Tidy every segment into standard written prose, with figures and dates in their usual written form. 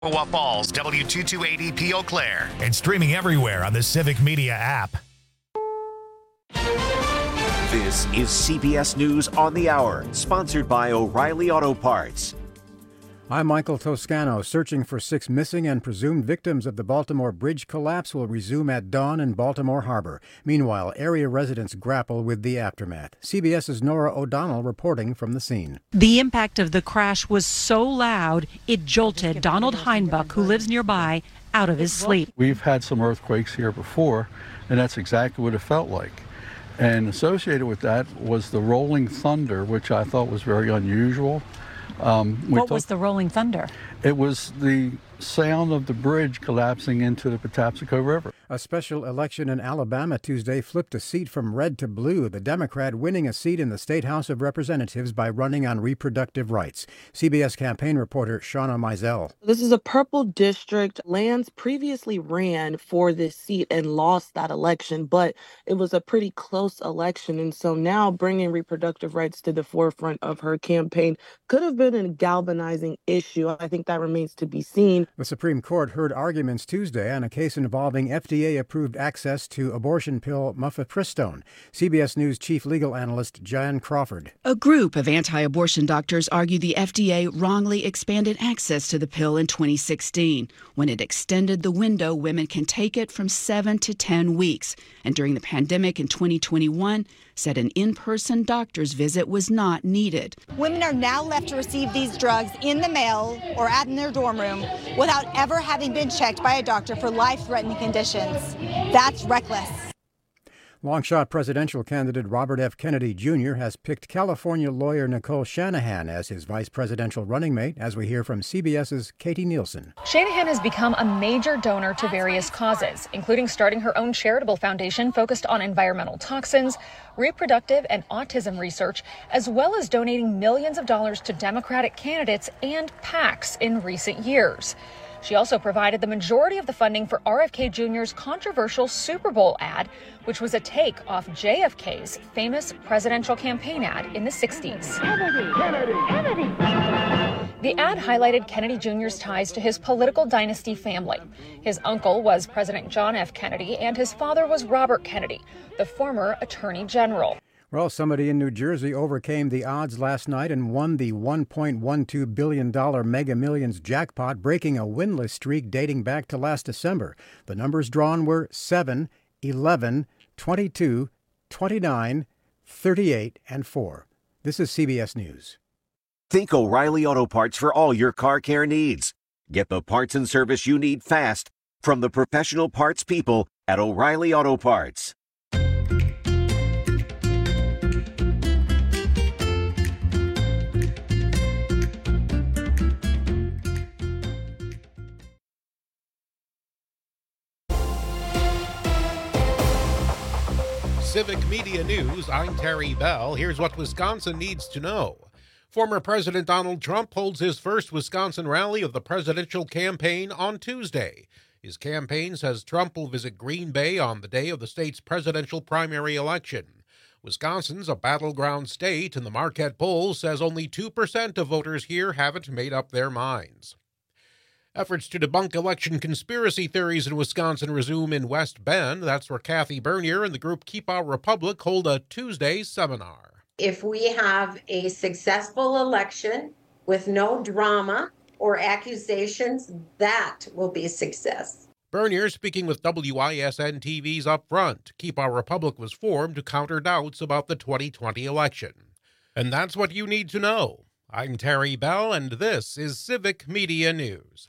Chippewa Falls, W228EP Eau Claire. And streaming everywhere on the Civic Media app. This is CBS News on the Hour, sponsored by O'Reilly Auto Parts. I'm Michael Toscano. Searching for 6 missing and presumed victims of the Baltimore bridge collapse will resume at dawn in Baltimore Harbor. Meanwhile, area residents grapple with the aftermath. CBS's Nora O'Donnell reporting from the scene. The impact of the crash was so loud, it jolted Donald Heinbuch, who lives nearby, out of his sleep. We've had some earthquakes here before, and that's exactly what it felt like. And associated with that was the rolling thunder, which I thought was very unusual. What was the rolling thunder? It was the sound of the bridge collapsing into the Patapsco River. A special election in Alabama Tuesday flipped a seat from red to blue, the Democrat winning a seat in the State House of Representatives by running on reproductive rights. CBS campaign reporter Shauna Mizell. This is a purple district. Lance previously ran for this seat and lost that election, but it was a pretty close election. And so now bringing reproductive rights to the forefront of her campaign could have been a galvanizing issue. I think that remains to be seen. The Supreme Court heard arguments Tuesday on a case involving FDA-approved access to abortion pill mifepristone. CBS News chief legal analyst Jan Crawford. A group of anti-abortion doctors argue the FDA wrongly expanded access to the pill in 2016 when it extended the window women can take it from 7 to 10 weeks. And during the pandemic in 2021, said an in-person doctor's visit was not needed. Women are now left to receive these drugs in the mail or in their dorm room without ever having been checked by a doctor for life-threatening conditions. That's reckless. Longshot presidential candidate Robert F. Kennedy Jr. has picked California lawyer Nicole Shanahan as his vice presidential running mate, as we hear from CBS's Katie Nielsen. Shanahan has become a major donor to various causes, including starting her own charitable foundation focused on environmental toxins, reproductive and autism research, as well as donating millions of dollars to Democratic candidates and PACs in recent years. She also provided the majority of the funding for RFK Jr.'s controversial Super Bowl ad, which was a take off JFK's famous presidential campaign ad in the 60s. Kennedy. The ad highlighted Kennedy Jr.'s ties to his political dynasty family. His uncle was President John F. Kennedy, and his father was Robert Kennedy, the former Attorney General. Well, somebody in New Jersey overcame the odds last night and won the $1.12 billion Mega Millions jackpot, breaking a winless streak dating back to last December. The numbers drawn were 7, 11, 22, 29, 38, and 4. This is CBS News. Think O'Reilly Auto Parts for all your car care needs. Get the parts and service you need fast from the professional parts people at O'Reilly Auto Parts. Civic Media News, I'm Terry Bell. Here's what Wisconsin needs to know. Former President Donald Trump holds his first Wisconsin rally of the presidential campaign on Tuesday. His campaign says Trump will visit Green Bay on the day of the state's presidential primary election. Wisconsin's a battleground state, and the Marquette poll says only 2% of voters here haven't made up their minds. Efforts to debunk election conspiracy theories in Wisconsin resume in West Bend. That's where Kathy Bernier and the group Keep Our Republic hold a Tuesday seminar. If we have a successful election with no drama or accusations, that will be a success. Bernier speaking with WISN TV's Up Front. Keep Our Republic was formed to counter doubts about the 2020 election. And that's what you need to know. I'm Terry Bell, and this is Civic Media News.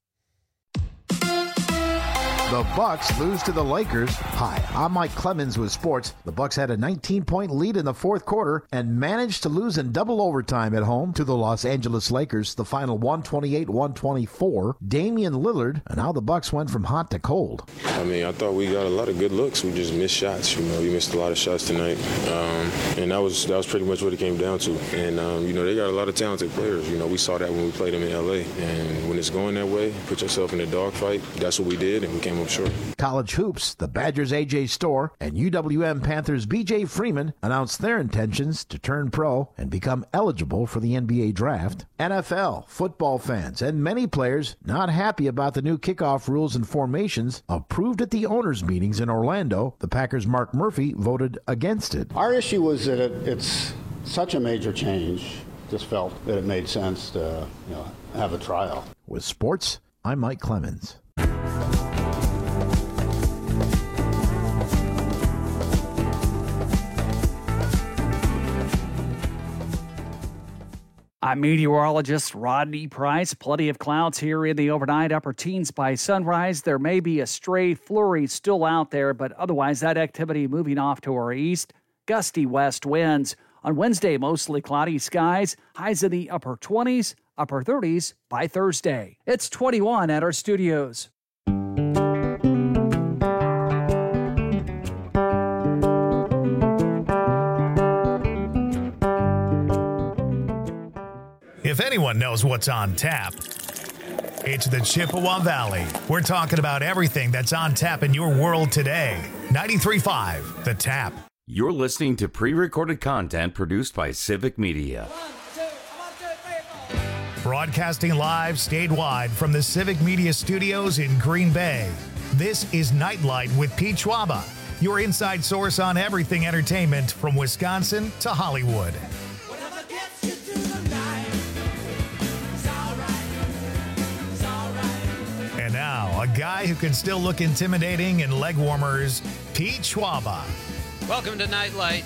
The Bucks lose to the Lakers. Hi, I'm Mike Clemens with sports. The Bucks had a 19-point lead in the fourth quarter and managed to lose in double overtime at home to the Los Angeles Lakers, the final 128-124. Damian Lillard, and how the Bucks went from hot to cold. I thought we got a lot of good looks. We just missed shots. We missed a lot of shots tonight, and that was pretty much what it came down to. And they got a lot of talented players. We saw that when we played them in LA. And when it's going that way, put yourself in a dogfight. That's what we did, and we came came up short. College hoops, the Badgers' A.J. Storr and UWM Panthers' B.J. Freeman announced their intentions to turn pro and become eligible for the NBA draft. NFL, football fans, and many players not happy about the new kickoff rules and formations approved at the owners' meetings in Orlando. The Packers' Mark Murphy voted against it. Our issue was that it's such a major change. Just felt that it made sense to have a trial. With sports, I'm Mike Clemens. I'm meteorologist Rodney Price. Plenty of clouds here in the overnight, upper teens by sunrise. There may be a stray flurry still out there, but otherwise that activity moving off to our east. Gusty west winds. On Wednesday, mostly cloudy skies. Highs in the upper 20s, upper 30s by Thursday. It's 21 at our studios. If anyone knows what's on tap, it's the Chippewa Valley. We're talking about everything that's on tap in your world today. 93.5 The Tap. You're listening to pre-recorded content produced by Civic Media. Broadcasting live statewide from the Civic Media Studios in Green Bay. This is Nightlight with Pete Schwaba, your inside source on everything entertainment from Wisconsin to Hollywood. And now, a guy who can still look intimidating in leg warmers, Pete Schwaba. Welcome to Nightlight.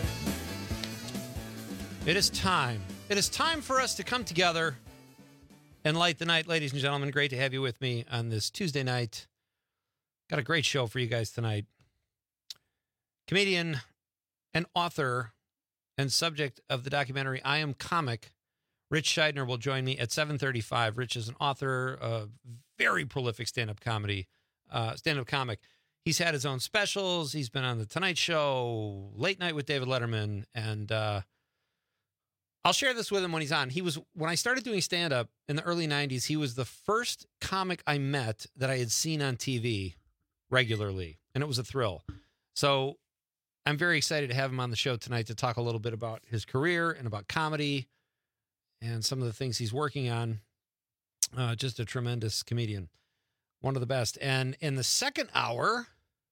It is time. It is time for us to come together and light the night, ladies and gentlemen. Great to have you with me on this Tuesday night. Got a great show for you guys tonight. Comedian and author and subject of the documentary I Am Comic, Rich Scheidner, will join me at 7:35. Rich is an author, a very prolific stand-up comic. He's had his own specials. He's been on The Tonight Show, Late Night with David Letterman, and I'll share this with him when he's on. When I started doing stand-up in the early 90s, he was the first comic I met that I had seen on TV regularly, and it was a thrill. So I'm very excited to have him on the show tonight to talk a little bit about his career and about comedy and some of the things he's working on. Just a tremendous comedian. One of the best. And in the second hour,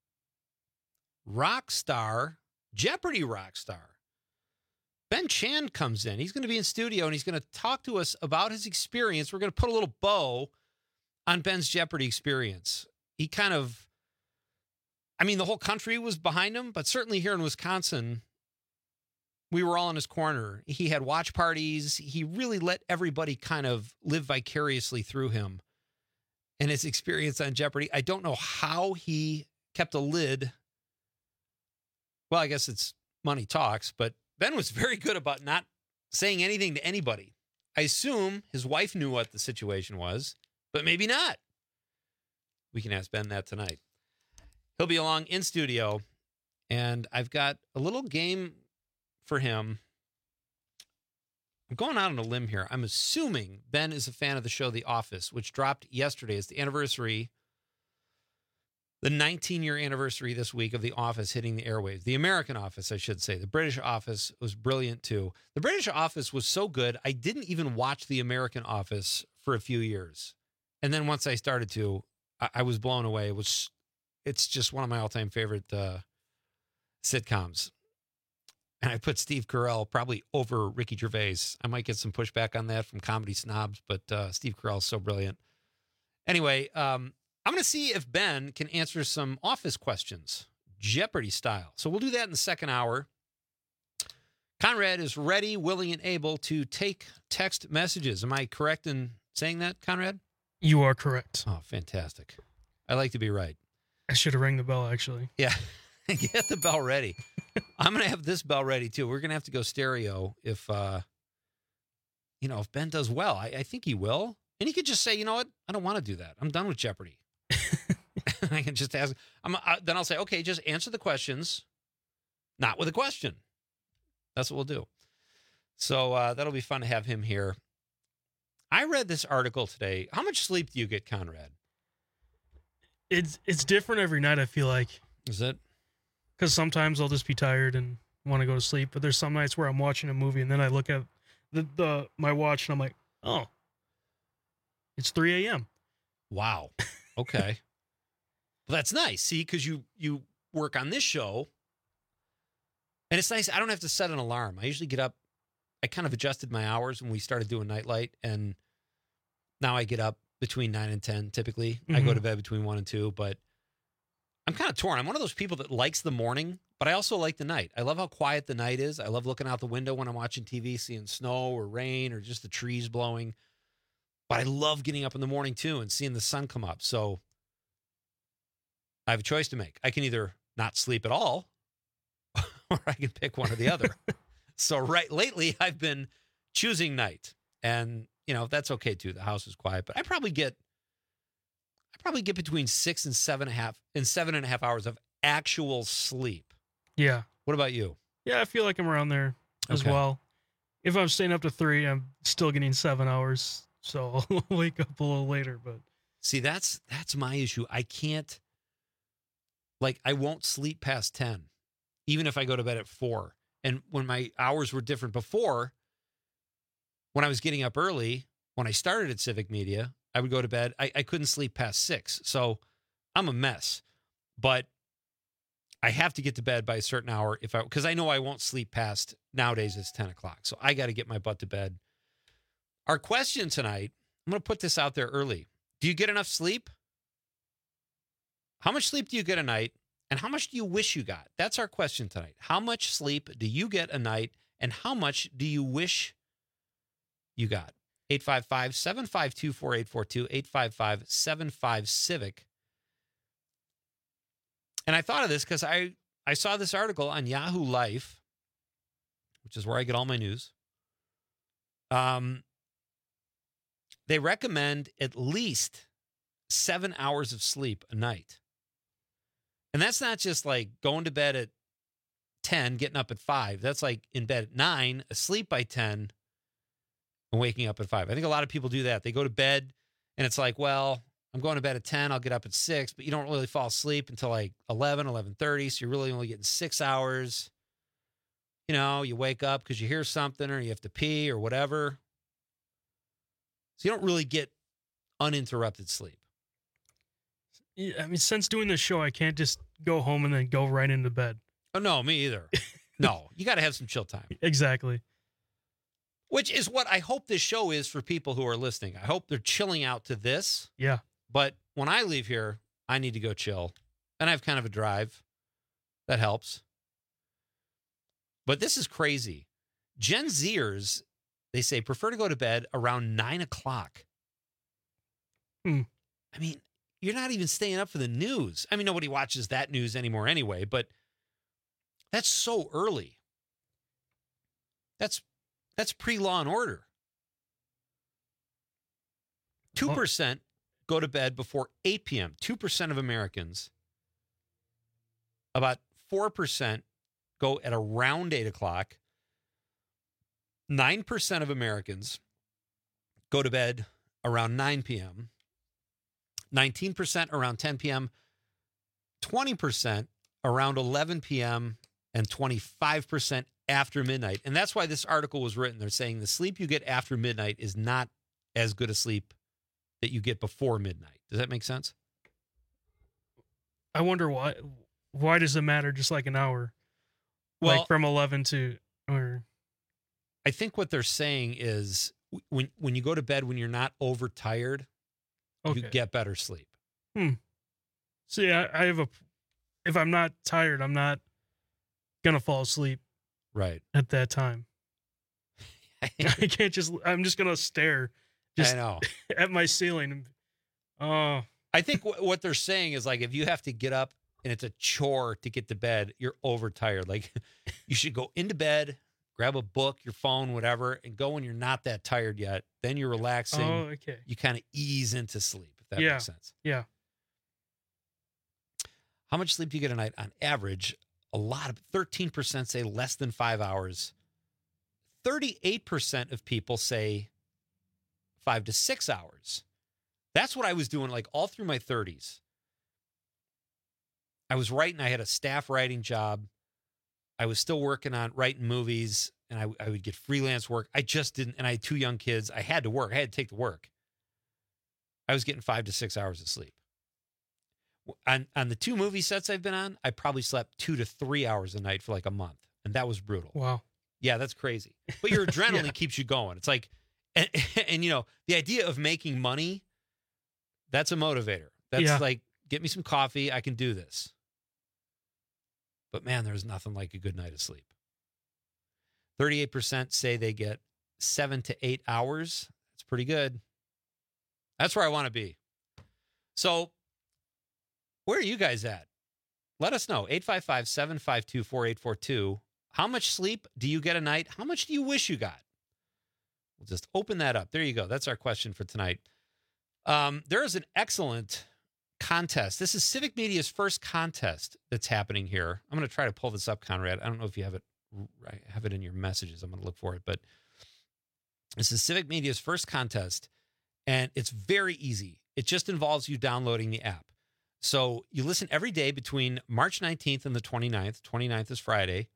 Jeopardy rock star, Ben Chan comes in. He's going to be in studio, and he's going to talk to us about his experience. We're going to put a little bow on Ben's Jeopardy experience. He the whole country was behind him, but certainly here in Wisconsin, we were all in his corner. He had watch parties. He really let everybody kind of live vicariously through him and his experience on Jeopardy. I don't know how he kept a lid. Well, I guess it's money talks, but Ben was very good about not saying anything to anybody. I assume his wife knew what the situation was, but maybe not. We can ask Ben that tonight. He'll be along in studio, and I've got a little game for him. I'm going out on a limb here. I'm assuming Ben is a fan of the show The Office, which dropped yesterday. It's the anniversary, the 19-year anniversary this week of The Office hitting the airwaves. The American Office, I should say. The British Office was brilliant, too. The British Office was so good, I didn't even watch The American Office for a few years. And then once I started to, I was blown away. It's just one of my all-time favorite sitcoms. And I put Steve Carell probably over Ricky Gervais. I might get some pushback on that from comedy snobs, but Steve Carell is so brilliant. Anyway, I'm going to see if Ben can answer some Office questions, Jeopardy style. So we'll do that in the second hour. Conrad is ready, willing, and able to take text messages. Am I correct in saying that, Conrad? You are correct. Oh, fantastic. I like to be right. I should have rang the bell, actually. Yeah. Get the bell ready. I'm going to have this bell ready, too. We're going to have to go stereo if Ben does well. I think he will. And he could just say, you know what? I don't want to do that. I'm done with Jeopardy. I can just ask. Then I'll say, okay, just answer the questions, not with a question. That's what we'll do. So that'll be fun to have him here. I read this article today. How much sleep do you get, Conrad? It's different every night, I feel like. Is it? Because sometimes I'll just be tired and want to go to sleep, but there's some nights where I'm watching a movie and then I look at my watch and I'm like, oh, it's 3 a.m. Wow. Okay. Well, that's nice. See, because you work on this show, and it's nice. I don't have to set an alarm. I usually get up. I kind of adjusted my hours when we started doing Nightlight, and now I get up between 9 and 10 typically. I go to bed between 1 and 2, but I'm kind of torn. I'm one of those people that likes the morning, but I also like the night. I love how quiet the night is. I love looking out the window when I'm watching TV, seeing snow or rain or just the trees blowing. But I love getting up in the morning too and seeing the sun come up. So I have a choice to make. I can either not sleep at all or I can pick one or the other. So lately I've been choosing night, and that's okay too. The house is quiet, but I probably get between 6 and 7.5 hours of actual sleep. Yeah. What about you? Yeah, I feel like I'm around there as Okay. well. If I'm staying up to 3, I'm still getting 7 hours, so I'll wake up a little later. But See, that's my issue. I can't, I won't sleep past 10, even if I go to bed at 4. And when my hours were different before, when I was getting up early, when I started at Civic Media, I would go to bed. I couldn't sleep past 6. So I'm a mess. But I have to get to bed by a certain hour because I know I won't sleep past, nowadays it's 10 o'clock. So I got to get my butt to bed. Our question tonight, I'm going to put this out there early. Do you get enough sleep? How much sleep do you get a night? And how much do you wish you got? That's our question tonight. How much sleep do you get a night? And how much do you wish you got? 855-752-4842, 855-75-CIVIC. And I thought of this because I saw this article on Yahoo Life, which is where I get all my news. They recommend at least 7 hours of sleep a night. And that's not just like going to bed at 10, getting up at 5. That's like in bed at 9, asleep by 10, and waking up at 5. I think a lot of people do that. They go to bed and it's like, well, I'm going to bed at 10, I'll get up at 6, but you don't really fall asleep until like 11, 11:30, so you're really only getting 6 hours. You wake up because you hear something or you have to pee or whatever. So you don't really get uninterrupted sleep. yeah, I mean, since doing this show, I can't just go home and then go right into bed. Oh, no, me either. No, you got to have some chill time. Exactly. Which is what I hope this show is for people who are listening. I hope they're chilling out to this. Yeah. But when I leave here, I need to go chill. And I have kind of a drive. That helps. But this is crazy. Gen Zers, they say, prefer to go to bed around 9 o'clock. I mean, you're not even staying up for the news. I mean, nobody watches that news anymore anyway, but that's so early. That's pre-Law and Order. 2% go to bed before 8 p.m. 2% of Americans. About 4% go at around 8 o'clock. 9% of Americans go to bed around 9 p.m. 19% around 10 p.m. 20% around 11 p.m. and 25% after midnight. And that's why this article was written. They're saying the sleep you get after midnight is not as good a sleep that you get before midnight. Does that make sense? I wonder why. Why does it matter just like an hour? Well, like from 11 to or I think what they're saying is when you go to bed when you're not overtired, you get better sleep. See, I have if I'm not tired, I'm not gonna fall asleep right at that time. I can't I'm just gonna stare I know at my ceiling. Oh, I think what they're saying is like if you have to get up and it's a chore to get to bed, you're overtired. Like you should go into bed, grab a book, your phone, whatever, and go when you're not that tired yet. Then you're relaxing. Oh, okay. You kind of ease into sleep, if that makes sense. Yeah. How much sleep do you get a night on average? 13% say less than 5 hours. 38% of people say 5 to 6 hours. That's what I was doing like all through my 30s. I was writing. I had a staff writing job. I was still working on writing movies, and I would get freelance work. I just didn't, and I had 2 young kids. I had to work. I had to take the work. I was getting 5 to 6 hours of sleep. On the 2 movie sets I've been on, I probably slept 2 to 3 hours a night for like a month, and that was brutal. Wow. Yeah, that's crazy. But your adrenaline keeps you going. It's like, and you know, the idea of making money, that's a motivator. That's like, get me some coffee, I can do this. But man, there's nothing like a good night of sleep. 38% say they get 7 to 8 hours. That's pretty good. That's where I want to be. So, where are you guys at? Let us know. 855-752-4842. How much sleep do you get a night? How much do you wish you got? We'll just open that up. There you go. That's our question for tonight. There is an excellent contest. This is Civic Media's first contest that's happening here. I'm going to try to pull this up, Conrad. I don't know if you have it. I have it in your messages. I'm going to look for it. But this is Civic Media's first contest, and it's very easy. It just involves you downloading the app. So you listen every day between March 19th and the 29th. 29th is Friday.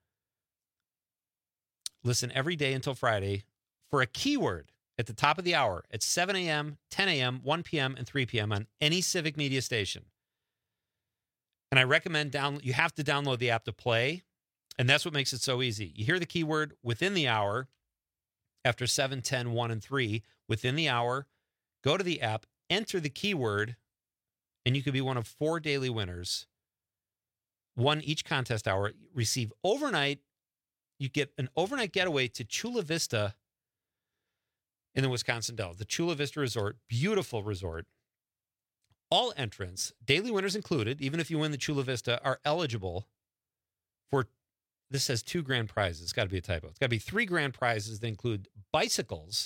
Listen every day until Friday for a keyword at the top of the hour at 7 a.m., 10 a.m., 1 p.m., and 3 p.m. on any Civic Media station. And I recommend you have to download the app to play, and that's what makes it so easy. You hear the keyword within the hour, after 7, 10, 1, and 3, within the hour, go to the app, enter the keyword, and you could be one of 4 daily winners. One each contest hour. Receive overnight. You get an overnight getaway to Chula Vista in the Wisconsin Dells. The Chula Vista Resort, beautiful resort. All entrants, daily winners included, even if you win the Chula Vista, are eligible for, this says 2 grand prizes. It's got to be a typo. It's got to be 3 grand prizes that include bicycles,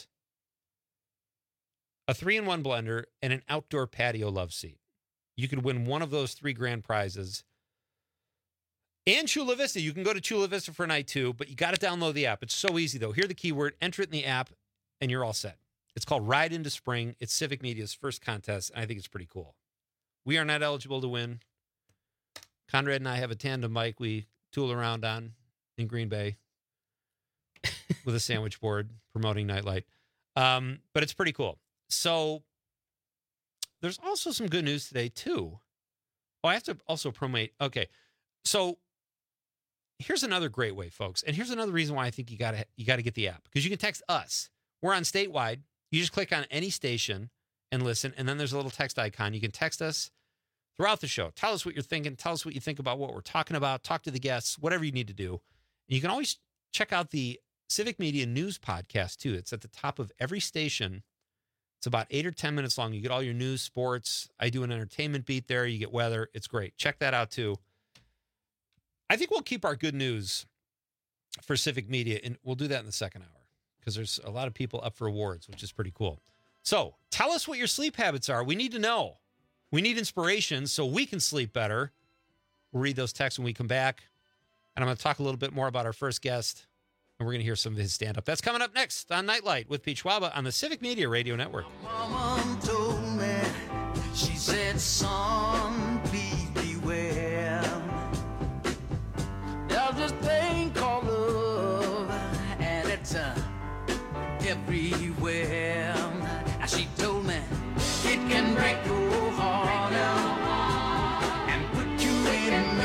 a 3-in-1 blender, and an outdoor patio love seat. You could win one of those 3 grand prizes. And Chula Vista. You can go to Chula Vista for a night too, but you got to download the app. It's so easy though. Hear the keyword, enter it in the app, and you're all set. It's called Ride into Spring. It's Civic Media's first contest, and I think it's pretty cool. We are not eligible to win. Conrad and I have a tandem bike we tool around on in Green Bay with a sandwich board promoting Nightlight. But it's pretty cool. So there's also some good news today too. Oh, I have to also promote. Okay. So here's another great way, folks. And here's another reason why I think you got to get the app, because you can text us. We're on statewide. You just click on any station and listen, and then there's a little text icon. You can text us throughout the show. Tell us what you're thinking. Tell us what you think about what we're talking about. Talk to the guests, whatever you need to do. And you can always check out the Civic Media News podcast, too. It's at the top of every station. It's about 8 or 10 minutes long. You get all your news, sports. I do an entertainment beat there. You get weather. It's great. Check that out, too. I think we'll keep our good news for Civic Media, and we'll do that in the second hour because there's a lot of people up for awards, which is pretty cool. So tell us what your sleep habits are. We need to know. We need inspiration so we can sleep better. We'll read those texts when we come back, and I'm going to talk a little bit more about our first guest, and we're going to hear some of his stand-up. That's coming up next on Nightlight with Pete Schwaba on the Civic Media Radio Network. Mama told me, she said, son, please beware. There's this thing called love, and it's everywhere. And she told me it can break your heart and put you in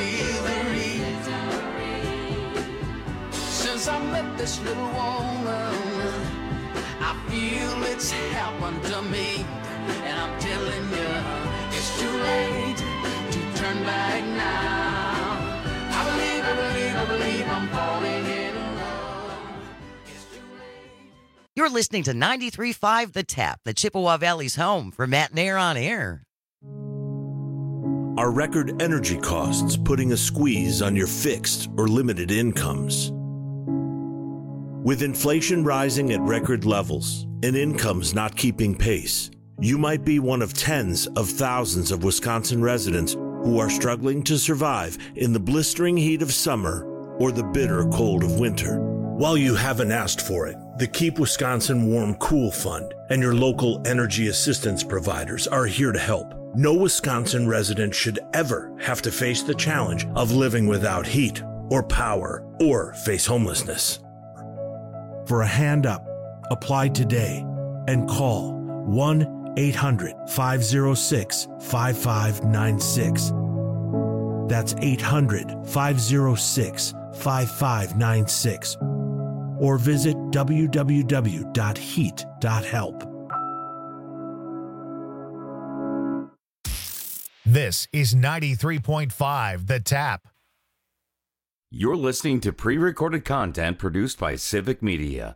misery. Since I met this little woman, I feel it's happened to me, and I'm telling you, it's too late to turn back now. I believe I'm falling in love. You're listening to 93.5 The Tap, the Chippewa Valley's home for Matt and Air on Air. Are record energy costs putting a squeeze on your fixed or limited incomes? With inflation rising at record levels and incomes not keeping pace, you might be one of tens of thousands of Wisconsin residents who are struggling to survive in the blistering heat of summer or the bitter cold of winter. While you haven't asked for it, the Keep Wisconsin Warm Cool Fund and your local energy assistance providers are here to help. No Wisconsin resident should ever have to face the challenge of living without heat or power or face homelessness. For a hand up, apply today and call 1-800-506-5596. That's 800-506-5596. Or visit www.heat.help. This is 93.5 The Tap. You're listening to pre-recorded content produced by Civic Media.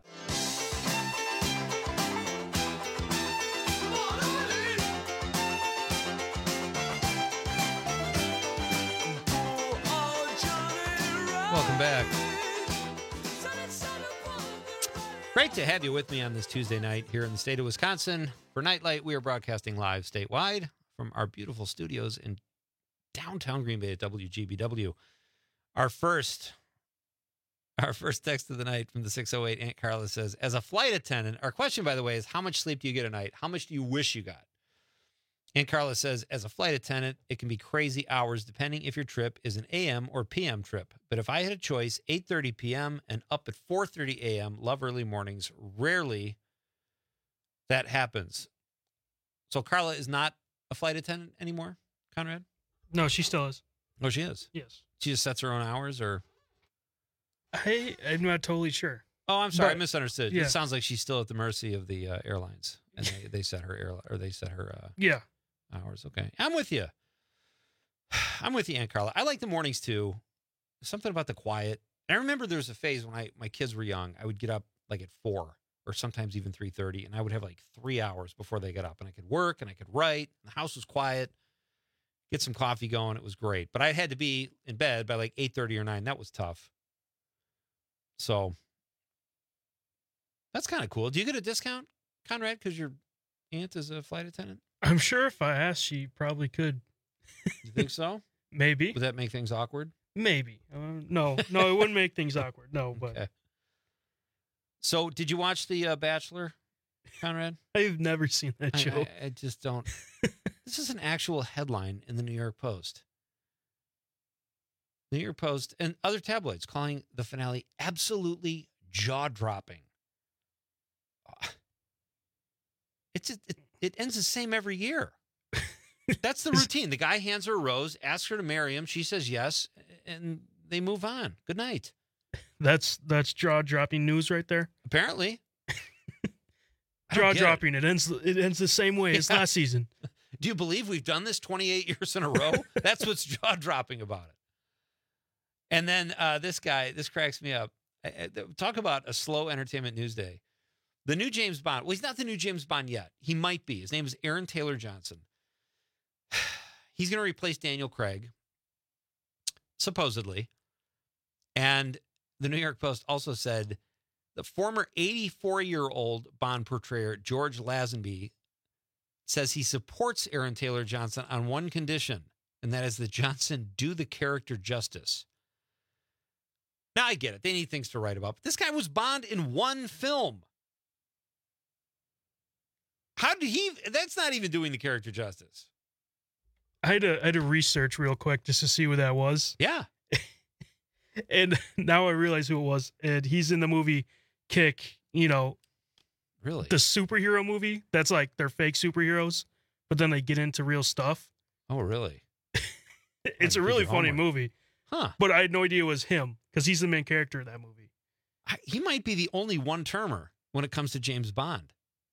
Welcome back. Great to have you with me on this Tuesday night here in the state of Wisconsin. For Nightlight, we are broadcasting live statewide from our beautiful studios in downtown Green Bay at WGBW. Our first text of the night from the 608, Aunt Carla says, as a flight attendant, our question, by the way, is how much sleep do you get a night? How much do you wish you got? Aunt Carla says, as a flight attendant, it can be crazy hours depending if your trip is an AM or PM trip. But if I had a choice, 8:30 PM and up at 4:30 AM, love early mornings. Rarely that happens. So Carla is not a flight attendant anymore, Conrad? No, she still is. Oh, she is? Yes. She just sets her own hours, or? I'm not totally sure. Oh, I'm sorry. I But, misunderstood. yeah. It sounds like she's still at the mercy of the airlines, and they set her Yeah. hours. Okay. I'm with you. I'm with you, Aunt Carla. I like the mornings, too. Something about the quiet. And I remember there was a phase when my kids were young. I would get up like at 4 or sometimes even 3:30, and I would have like 3 hours before they got up, and I could work and I could write. The house was quiet. Get some coffee going. It was great. But I had to be in bed by like 8:30 or 9. That was tough. So that's kind of cool. Do you get a discount, Conrad, because your aunt is a flight attendant? I'm sure if I asked, she probably could. You think so? Maybe. Would that make things awkward? Maybe. No, it wouldn't make things awkward. No, but Okay. So did you watch The Bachelor, Conrad? I've never seen that show. I just don't. This is an actual headline in the New York Post. The New York Post and other tabloids calling the finale absolutely jaw-dropping. It ends the same every year. That's the routine. The guy hands her a rose, asks her to marry him. She says yes, and they move on. Good night. That's jaw-dropping news right there. Apparently. Jaw-dropping. It ends the same way as last season. Do you believe we've done this 28 years in a row? That's what's jaw-dropping about it. And then this cracks me up. Talk about a slow entertainment news day. The new James Bond. Well, he's not the new James Bond yet. He might be. His name is Aaron Taylor Johnson. He's going to replace Daniel Craig, supposedly. And the New York Post also said the former 84-year-old Bond portrayer, George Lazenby, says he supports Aaron Taylor Johnson on one condition, and that is that Johnson do the character justice. Now, I get it. They need things to write about. But this guy was Bond in one film. How did he? That's not even doing the character justice. I had to research real quick just to see what that was. Yeah. And now I realize who it was. And he's in the movie Kick, Really? the superhero movie. That's like they're fake superheroes, but then they get into real stuff. Oh, really? It's a really funny movie. Huh. But I had no idea it was him because he's the main character of that movie. He might be the only one-termer when it comes to James Bond.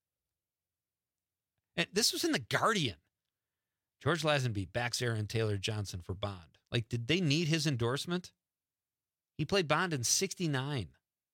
And this was in The Guardian. George Lazenby backs Aaron Taylor Johnson for Bond. Like, did they need his endorsement? He played Bond in 1969.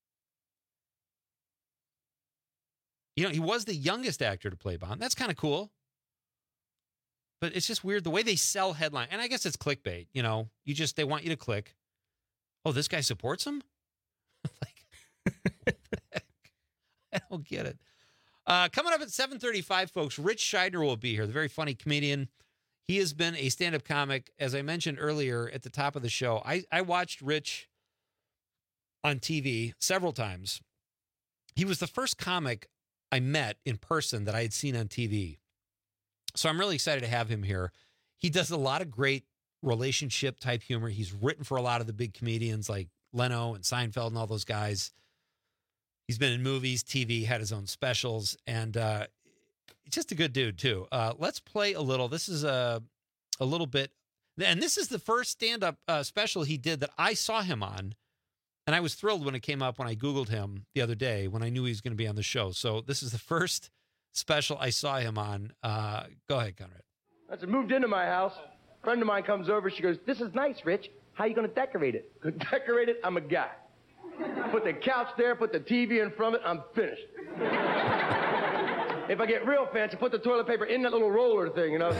He was the youngest actor to play Bond. That's kind of cool. But it's just weird the way they sell headline. And I guess it's clickbait. They want you to click. Oh, this guy supports him? Like, what the heck? I don't get it. Coming up at 7:35, folks, Rich Scheidner will be here, the very funny comedian. He has been a stand-up comic, as I mentioned earlier at the top of the show. I watched Rich on TV several times. He was the first comic I met in person that I had seen on TV. So I'm really excited to have him here. He does a lot of great relationship type humor. He's written for a lot of the big comedians like Leno and Seinfeld and all those guys. He's been in movies, TV, had his own specials, and he's just a good dude too. Let's play a little. This is a little bit, and this is the first stand-up special he did that I saw him on, and I was thrilled when it came up when I Googled him the other day when I knew he was going to be on the show. So this is the first special I saw him on. Go ahead, Conrad. As I moved into my house, a friend of mine comes over. She goes, "This is nice, Rich. How you going to decorate it?" Decorate it? I'm a guy. Put the couch there, put the TV in front of it, I'm finished. If I get real fancy, put the toilet paper in that little roller thing, you know?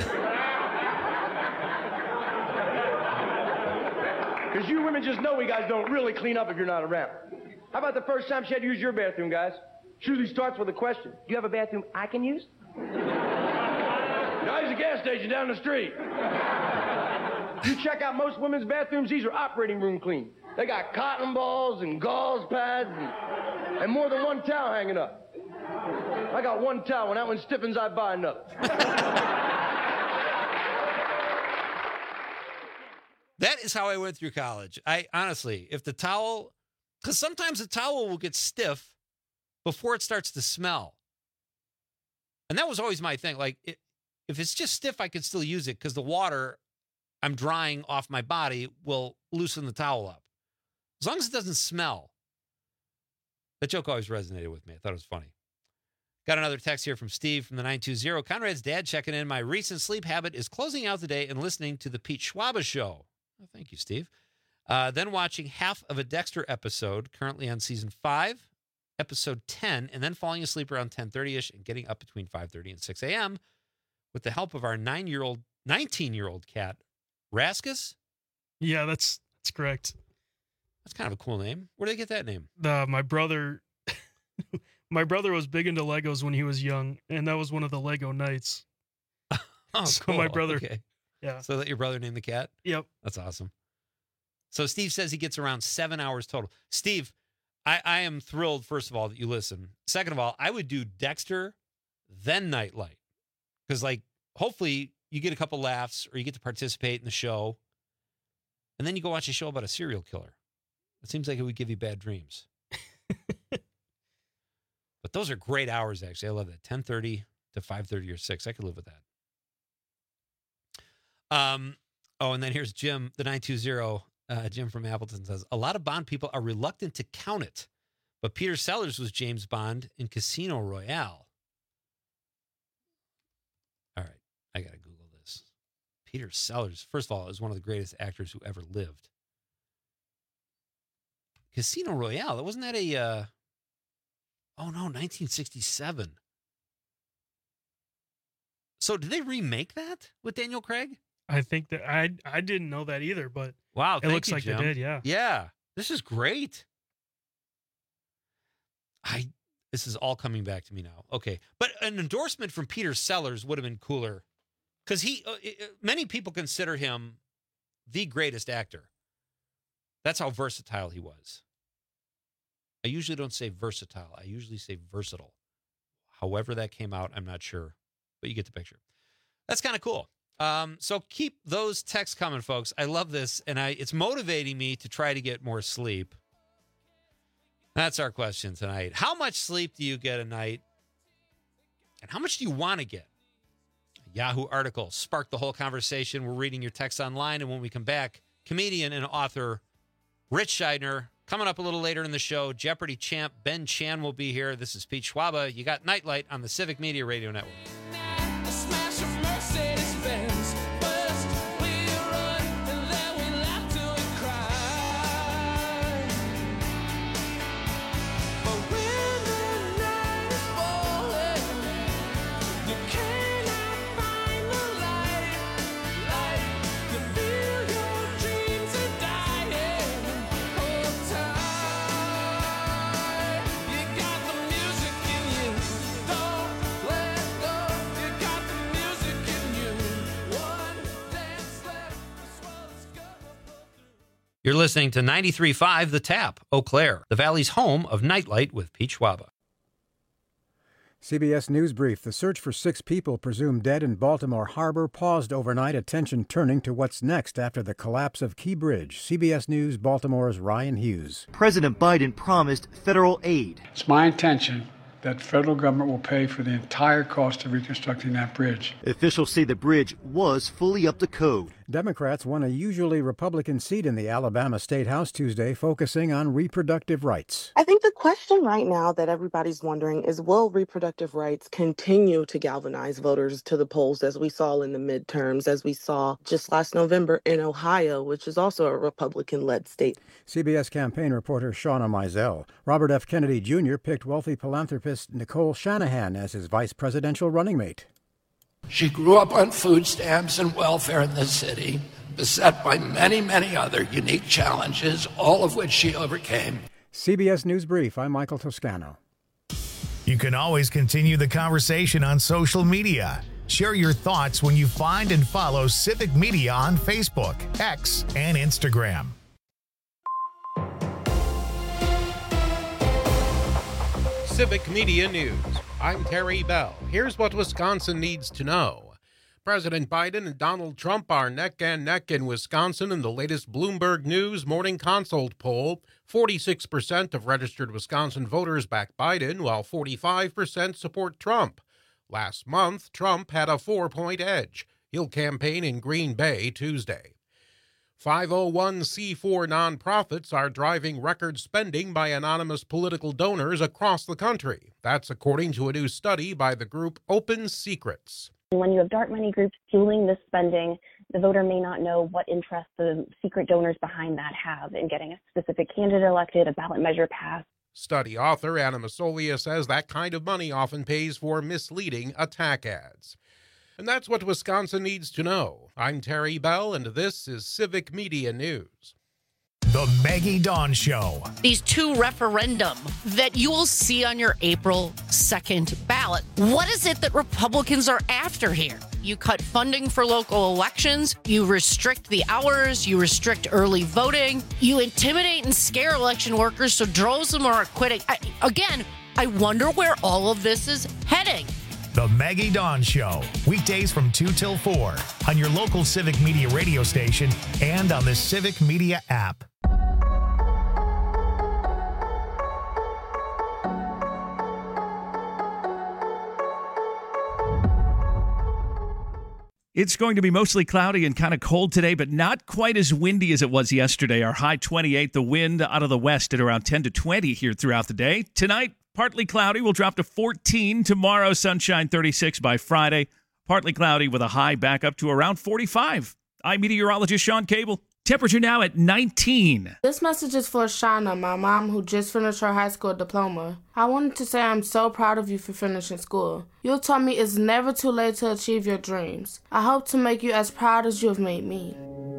Because you women just know we guys don't really clean up if you're not around. How about the first time she had to use your bathroom, guys? She usually starts with a question. Do you have a bathroom I can use? No, there's a gas station down the street. You check out most women's bathrooms, these are operating room clean. They got cotton balls and gauze pads and more than one towel hanging up. I got one towel. When that one stiffens, I buy another. That is how I went through college. I honestly, if the towel, because sometimes the towel will get stiff before it starts to smell. And that was always my thing. Like, if it's just stiff, I could still use it because the water I'm drying off my body will loosen the towel up. As long as it doesn't smell. That joke always resonated with me. I thought it was funny. Got another text here from Steve from the 920. Conrad's dad checking in. My recent sleep habit is closing out the day and listening to the Pete Schwaba Show. Oh, thank you, Steve. Then watching half of a Dexter episode, currently on season 5, episode 10, and then falling asleep around 10:30ish and getting up between 5:30 and 6 a.m. with the help of our 19-year-old cat, Raskus. Yeah, that's correct. That's kind of a cool name. Where did they get that name? My brother was big into Legos when he was young, and that was one of the Lego nights. Oh, so cool. my brother, Okay. yeah. So let your brother name the cat? Yep. That's awesome. So Steve says he gets around 7 hours total. Steve, I am thrilled, first of all, that you listen. Second of all, I would do Dexter, then Nightlight. Because, like, hopefully you get a couple laughs or you get to participate in the show. And then you go watch a show about a serial killer. It seems like it would give you bad dreams. But those are great hours, actually. I love that. 10:30 to 5:30 or 6. I could live with that. And then here's Jim, the 920. Jim from Appleton says, a lot of Bond people are reluctant to count it. But Peter Sellers was James Bond in Casino Royale. All right. I got to Google this. Peter Sellers, first of all, is one of the greatest actors who ever lived. Casino Royale, wasn't that a, 1967. So did they remake that with Daniel Craig? I think that I didn't know that either, but wow, it looks like Jim. They did, yeah. Yeah, this is great. This is all coming back to me now. Okay, but an endorsement from Peter Sellers would have been cooler because many people consider him the greatest actor. That's how versatile he was. I usually don't say versatile. I usually say versatile. However that came out, I'm not sure, but you get the picture. That's kind of cool. So keep those texts coming, folks. I love this, and it's motivating me to try to get more sleep. That's our question tonight. How much sleep do you get a night? And how much do you want to get? A Yahoo article sparked the whole conversation. We're reading your texts online, and when we come back, comedian and author Rich Scheidner coming up a little later in the show. Jeopardy champ Ben Chan will be here. This is Pete Schwaba. You got Nightlight on the Civic Media Radio Network. You're listening to 93.5 The Tap, Eau Claire, the Valley's home of Nightlight with Pete Schwaba. CBS News Brief. The search for 6 people presumed dead in Baltimore Harbor paused overnight, attention turning to what's next after the collapse of Key Bridge. CBS News Baltimore's Ryan Hughes. President Biden promised federal aid. It's my intention that federal government will pay for the entire cost of reconstructing that bridge. Officials say the bridge was fully up to code. Democrats won a usually Republican seat in the Alabama State House Tuesday, focusing on reproductive rights. I think the question right now that everybody's wondering is, will reproductive rights continue to galvanize voters to the polls as we saw in the midterms, as we saw just last November in Ohio, which is also a Republican-led state? CBS campaign reporter Shauna Mizell. Robert F. Kennedy Jr. picked wealthy philanthropist Nicole Shanahan as his vice presidential running mate. She grew up on food stamps and welfare in the city, beset by many, many other unique challenges, all of which she overcame. CBS News Brief, I'm Michael Toscano. You can always continue the conversation on social media. Share your thoughts when you find and follow Civic Media on Facebook, X, and Instagram. Civic Media News. I'm Terry Bell. Here's what Wisconsin needs to know. President Biden and Donald Trump are neck and neck in Wisconsin in the latest Bloomberg News Morning Consult poll. 46% of registered Wisconsin voters back Biden, while 45% support Trump. Last month, Trump had a 4-point edge. He'll campaign in Green Bay Tuesday. 501c4 nonprofits are driving record spending by anonymous political donors across the country. That's according to a new study by the group Open Secrets. When you have dark money groups fueling this spending, the voter may not know what interest the secret donors behind that have in getting a specific candidate elected, a ballot measure passed. Study author Anna Masolia says that kind of money often pays for misleading attack ads. And that's what Wisconsin needs to know. I'm Terry Bell, and this is Civic Media News. The Maggie Dawn Show. These 2 referendum that you will see on your April 2nd ballot. What is it that Republicans are after here? You cut funding for local elections, you restrict the hours, you restrict early voting, you intimidate and scare election workers so droves of them are quitting. I wonder where all of this is heading. The Maggie Dawn Show, weekdays from 2 till 4 on your local Civic Media radio station and on the Civic Media app. It's going to be mostly cloudy and kind of cold today, but not quite as windy as it was yesterday. Our high 28, the wind out of the west at around 10 to 20 here throughout the day. Tonight, partly cloudy, will drop to 14. Tomorrow, sunshine 36 by Friday. Partly cloudy with a high back up to around 45. I'm meteorologist Sean Cable. Temperature now at 19. This message is for Shauna, my mom, who just finished her high school diploma. I wanted to say I'm so proud of you for finishing school. You taught me it's never too late to achieve your dreams. I hope to make you as proud as you have made me.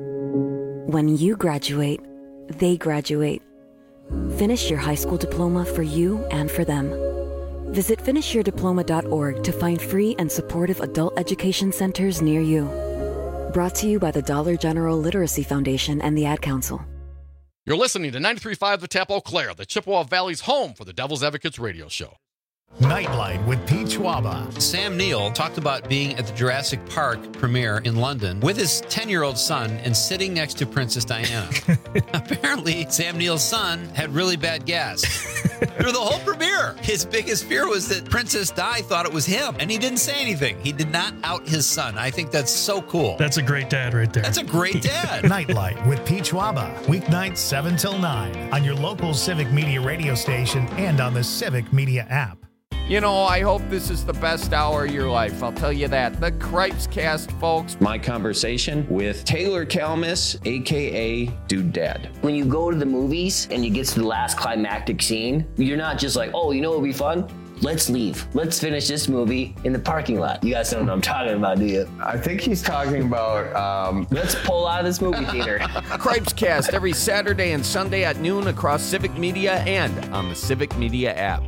When you graduate, they graduate. Finish your high school diploma for you and for them. Visit finishyourdiploma.org to find free and supportive adult education centers near you. Brought to you by the Dollar General Literacy Foundation and the Ad Council. You're listening to 93.5 The Tap Eau Claire, the Chippewa Valley's home for the Devil's Advocates radio show. Nightlight with Pete Schwaba. Sam Neill talked about being at the Jurassic Park premiere in London with his 10-year-old son and sitting next to Princess Diana. Apparently, Sam Neill's son had really bad gas. Through the whole premiere, his biggest fear was that Princess Di thought it was him, and he didn't say anything. He did not out his son. I think that's so cool. That's a great dad right there. That's a great dad. Nightlight with Pete Schwaba. Weeknights 7 till 9 on your local Civic Media radio station and on the Civic Media app. You know, I hope this is the best hour of your life. I'll tell you that. The Cripes Cast, folks. My conversation with Taylor Kalmus, a.k.a. Dude Dad. When you go to the movies and you get to the last climactic scene, you're not just like, oh, you know what would be fun? Let's leave. Let's finish this movie in the parking lot. You guys don't know what I'm talking about, do you? I think he's talking about... Let's pull out of this movie theater. Cripes Cast every Saturday and Sunday at noon across Civic Media and on the Civic Media app.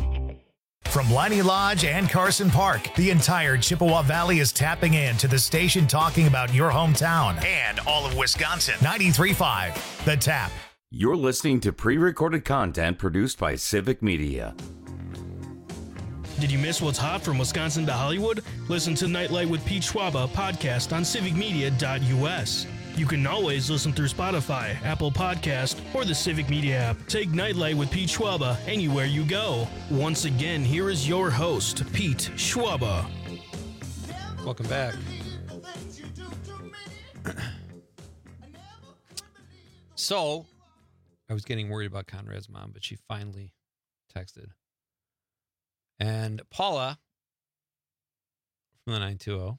From Leinie Lodge and Carson Park, the entire Chippewa Valley is tapping into the station talking about your hometown and all of Wisconsin. 93.5 The Tap. You're listening to pre-recorded content produced by Civic Media. Did you miss what's hot from Wisconsin to Hollywood? Listen to Nightlight with Pete Schwaba podcast on civicmedia.us. You can always listen through Spotify, Apple Podcast, or the Civic Media app. Take Nightlight with Pete Schwaba anywhere you go. Once again, here is your host, Pete Schwaba. Welcome back. So, I was getting worried about Conrad's mom, but she finally texted. And Paula from the 920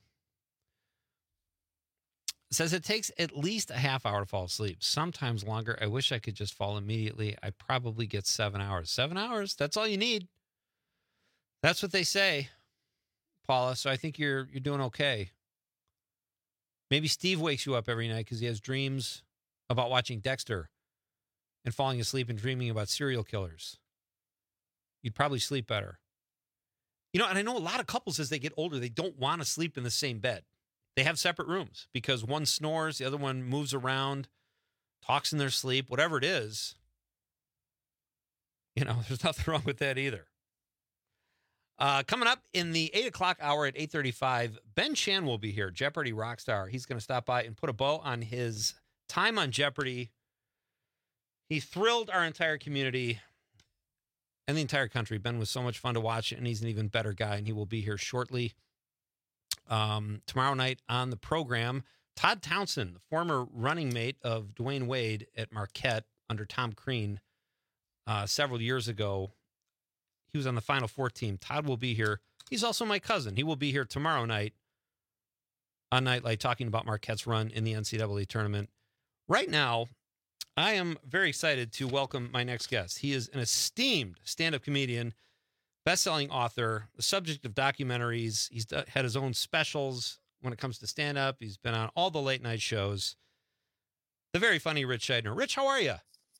says it takes at least a half hour to fall asleep, sometimes longer. I wish I could just fall immediately. I probably get 7 hours. 7 hours, that's all you need. That's what they say, Paula. So I think you're doing okay. Maybe Steve wakes you up every night because he has dreams about watching Dexter and falling asleep and dreaming about serial killers. You'd probably sleep better. You know, and I know a lot of couples as they get older, they don't want to sleep in the same bed. They have separate rooms because one snores, the other one moves around, talks in their sleep, whatever it is. You know, there's nothing wrong with that either. Coming up in the 8 o'clock hour at 8:35, Ben Chan will be here, Jeopardy rock star. He's going to stop by and put a bow on his time on Jeopardy. He thrilled our entire community and the entire country. Ben was so much fun to watch, and he's an even better guy, and he will be here shortly. Tomorrow night on the program, Todd Townsend, the former running mate of Dwayne Wade at Marquette under Tom Crean several years ago. He was on the Final Four team. Todd will be here. He's also my cousin. He will be here tomorrow night on Nightlight talking about Marquette's run in the NCAA tournament. Right now, I am very excited to welcome my next guest. He is an esteemed stand-up comedian, best-selling author, the subject of documentaries. He's had his own specials when it comes to stand-up. He's been on all the late-night shows. The very funny Rich Scheidner. Rich, how are you?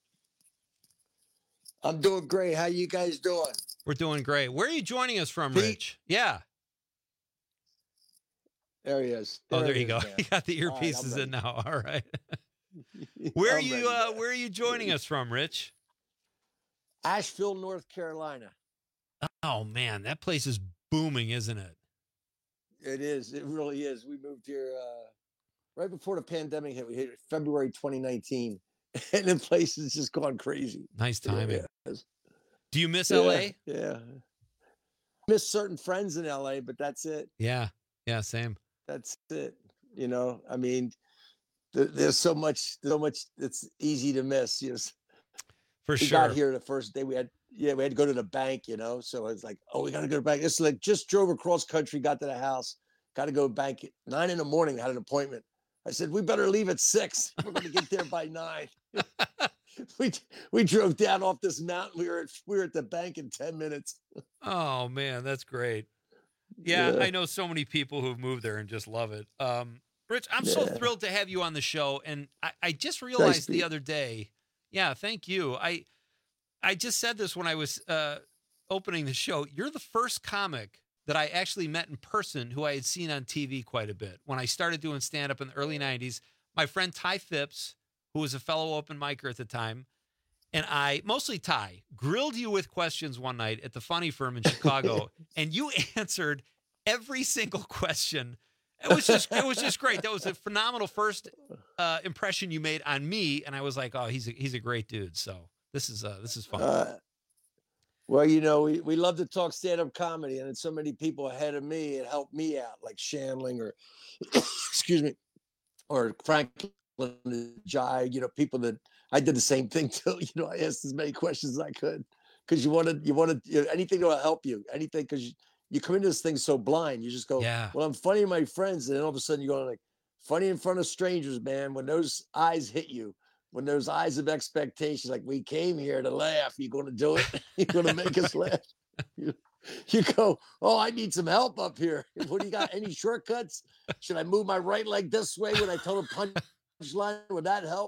I'm doing great. How you guys doing? We're doing great. Where are you joining us from, Rich? Yeah. There he is. There you go. You got the earpieces in now. All right. Where are you joining us from, Rich? Asheville, North Carolina. Oh man, that place is booming, isn't it? It is. It really is. We moved here right before the pandemic hit. We hit February 2019, and the place has just gone crazy. Nice timing. Do you miss Yeah, LA? Yeah. Miss certain friends in LA, but that's it. Yeah. Yeah, same. That's it. You know, I mean, there's so much it's easy to miss. You know, For we sure. got here the first day we had to go to the bank, you know. So it's like, oh, we got to go to the bank. It's like just drove across country, got to the house, got to go to bank at 9 a.m, had an appointment. I said, we better leave at 6. We're going to get there by 9. We drove down off this mountain. We were at the bank in 10 minutes. Oh man, that's great. Yeah, I know so many people who've moved there and just love it. Rich, I'm so thrilled to have you on the show. And I just realized the other day. Yeah, thank you. I just said this when I was opening the show. You're the first comic that I actually met in person who I had seen on TV quite a bit. When I started doing stand-up in the early 90s, my friend Ty Phipps, who was a fellow open micer at the time, and I, mostly Ty, grilled you with questions one night at the Funny Firm in Chicago, and you answered every single question. It was just great. That was a phenomenal first impression you made on me, and I was like, oh, he's a great dude. So this is fun. Well, you know, we love to talk stand-up comedy, and so many people ahead of me and helped me out, like Shandling or excuse me, or Franklin Jai, you know, people that I did the same thing too. You know, I asked as many questions as I could because you wanted anything that will help you, anything, because you come into this thing so blind. You just go, well, I'm funny to my friends, and then all of a sudden you're going like, funny in front of strangers, man. When those eyes hit you, when those eyes of expectations, like, we came here to laugh. You going to do it? You going to make us laugh? You go, oh, I need some help up here. What do you got? Any shortcuts? Should I move my right leg this way when I tell the punchline? Would that help?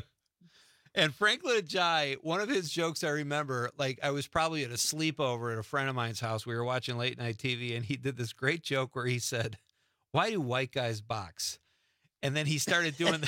And Franklin Jai, one of his jokes I remember, like, I was probably at a sleepover at a friend of mine's house. We were watching late night TV, and he did this great joke where he said, why do white guys box? And then he started doing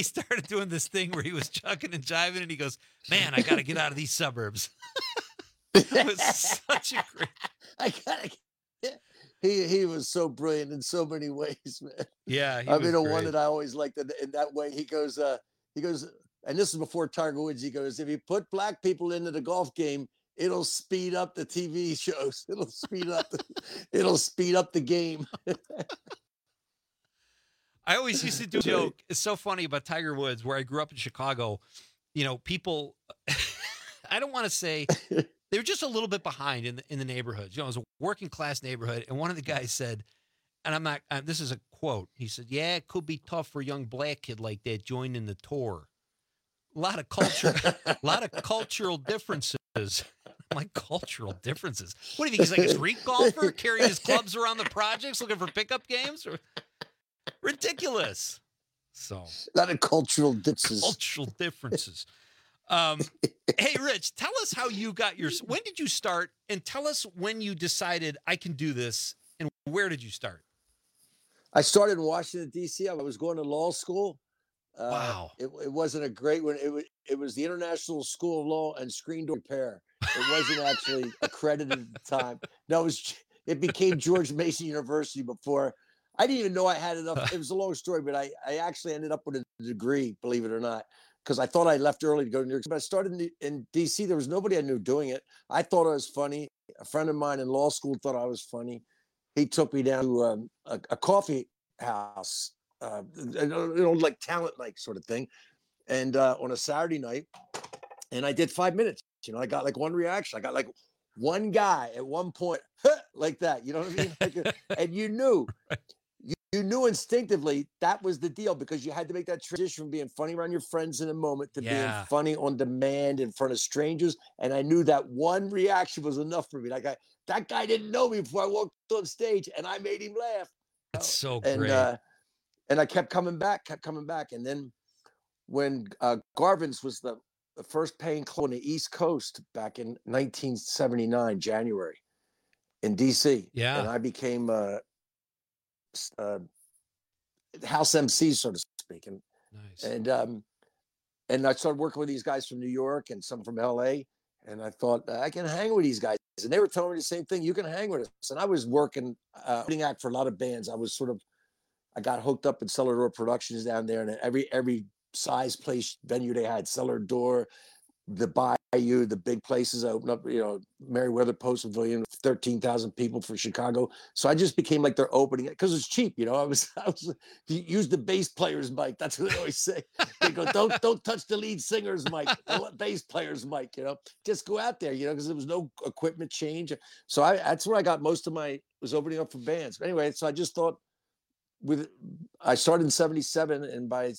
this thing where he was chucking and jiving, and he goes, man, I got to get out of these suburbs. It was such a great. I gotta. He was so brilliant in so many ways, man. Yeah, I mean, the one that I always liked in that way. He goes, and this is before Tiger Woods. He goes, if you put black people into the golf game, it'll speed up the TV shows. It'll speed up the game. I always used to do a joke. It's so funny about Tiger Woods, where I grew up in Chicago. You know, people, I don't want to say, they were just a little bit behind in the neighborhoods. You know, it was a working class neighborhood. And one of the guys said, and I'm not, this is a quote. He said, yeah, it could be tough for a young black kid like that joining the tour. A lot of cultural differences. I'm like, cultural differences? What do you think? He's like a street golfer carrying his clubs around the projects looking for pickup games? Ridiculous. So, a lot of cultural differences. Hey, Rich, tell us how you got when did you start? And tell us when you decided I can do this, and where did you start? I started in Washington, D.C. I was going to law school. Wow. It wasn't a great one. It was the International School of Law and Screen Door Repair. It wasn't actually accredited at the time. No, it became George Mason University before. I didn't even know I had enough. It was a long story, but I actually ended up with a degree, believe it or not, because I thought I left early to go to New York. But I started in D.C. There was nobody I knew doing it. I thought I was funny. A friend of mine in law school thought I was funny. He took me down to a coffee house, like talent night sort of thing, and on a Saturday night, and I did 5 minutes. You know, I got like one reaction. I got like one guy at one point, like that. You know what I mean? Like, and you knew. You knew instinctively that was the deal, because you had to make that transition from being funny around your friends in a moment to being funny on demand in front of strangers. And I knew that one reaction was enough for me. Like that guy didn't know me before I walked on stage, and I made him laugh. That's so great. And I kept coming back. And then when Garvin's was the first paying club on the East Coast back in 1979, January, in DC. Yeah. And I became house MC, so to speak, and nice. And I started working with these guys from New York and some from LA, and I thought I can hang with these guys, and they were telling me the same thing. You can hang with us, and I was working opening act for a lot of bands. I got hooked up in Cellar Door Productions down there, and every size place venue they had, Cellar Door, the Bayou, the big places. I opened up, you know, Merriweather Post Pavilion, 13,000 people for Chicago. So I just became like their opening, because it's cheap, you know. I was use the bass player's mic. That's what they always say. They go, don't touch the lead singer's mic, the bass player's mic, you know. Just go out there, you know, because there was no equipment change. So that's where I got most of was opening up for bands. But anyway, so I just thought I started in 77, and by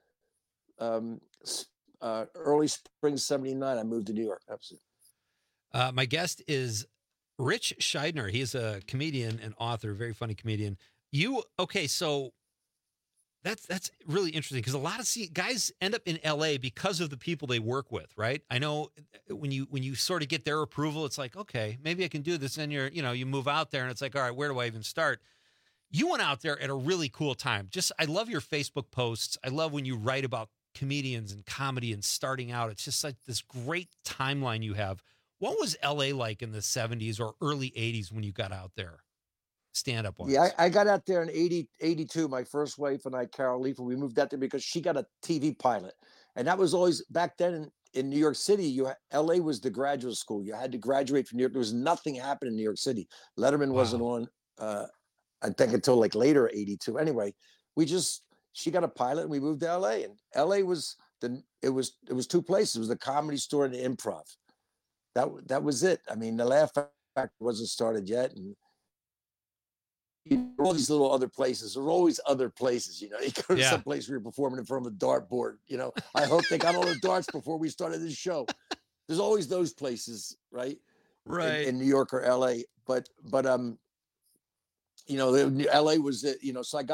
early spring 79, I moved to New York. Absolutely. My guest is Rich Scheidner. He's a comedian and author, very funny comedian. So that's really interesting, because a lot of guys end up in LA because of the people they work with, right? I know when you sort of get their approval, it's like, okay, maybe I can do this. And you move out there, and it's like, all right, where do I even start? You went out there at a really cool time. I love your Facebook posts. I love when you write about comedians and comedy and starting out. It's just like this great timeline you have. What was LA like in the 70s or early 80s when you got out there? Stand up. Yeah, I got out there in 82. My first wife and I, Carol Leifer, we moved out there because she got a TV pilot. And that was always back then in New York City. LA was the graduate school. You had to graduate from New York. There was nothing happening in New York City. Letterman wasn't on, I think, until like later 82. Anyway, she got a pilot, and we moved to LA. And LA was it was two places. It was the Comedy Store and the Improv. That was it. I mean, the Laugh Factory wasn't started yet, and all these little other places. There were always other places. You know, you go to some place where you're performing in front of a dartboard. You know, I hope they got all the darts before we started this show. There's always those places, right? Right. In New York or LA, but you know, LA was it. You know, so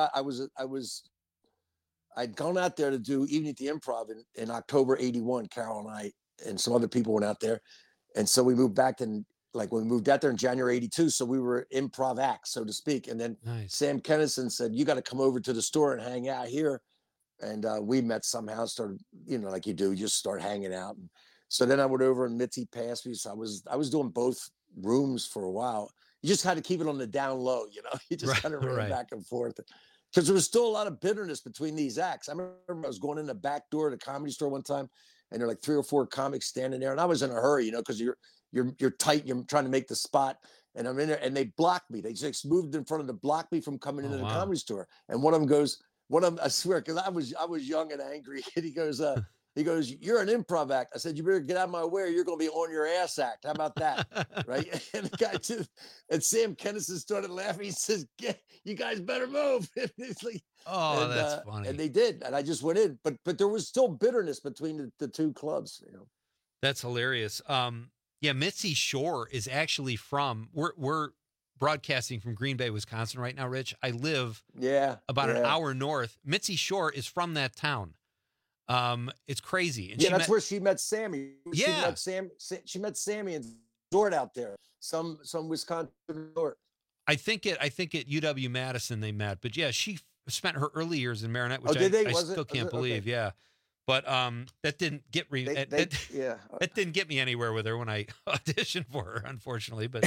I'd gone out there to do Evening at the Improv in October 81. Carol and I and some other people went out there. And so we moved back when we moved out there in January 82. So we were improv acts, so to speak. And then Sam Kinison said, you got to come over to the store and hang out here. And we met somehow, started, you know, like you do, just start hanging out. And So then I went over and Mitzi passed me. So I was doing both rooms for a while. You just had to keep it on the down low, you know. You just kind of ran back and forth because there was still a lot of bitterness between these acts. I remember I was going in the back door of the Comedy Store one time, and there were like 3 or 4 comics standing there, and I was in a hurry, you know, because you're tight, you're trying to make the spot, and I'm in there, and they blocked me. They just moved in front of them, blocked me from coming into the Comedy Store. And one of them goes, I swear, because I was young and angry, and he goes, "You're an improv act." I said, "You better get out of my way, or you're going to be on your ass act. How about that?" Right? And the guy and Sam Kennison started laughing. He says, "You guys better move." It's like, that's funny. And they did, and I just went in, but there was still bitterness between the two clubs. You know, that's hilarious. Yeah, Mitzi Shore is actually from. We're broadcasting from Green Bay, Wisconsin right now, Rich. I live about an hour north. Mitzi Shore is from that town. It's crazy. And that's where she met Sammy. She met Sammy and Dort out there. Some Wisconsin Dort. I think at UW-Madison they met, but yeah, she spent her early years in Marinette, which I still can't believe. Okay. Yeah. But that didn't get that didn't get me anywhere with her when I auditioned for her, unfortunately. But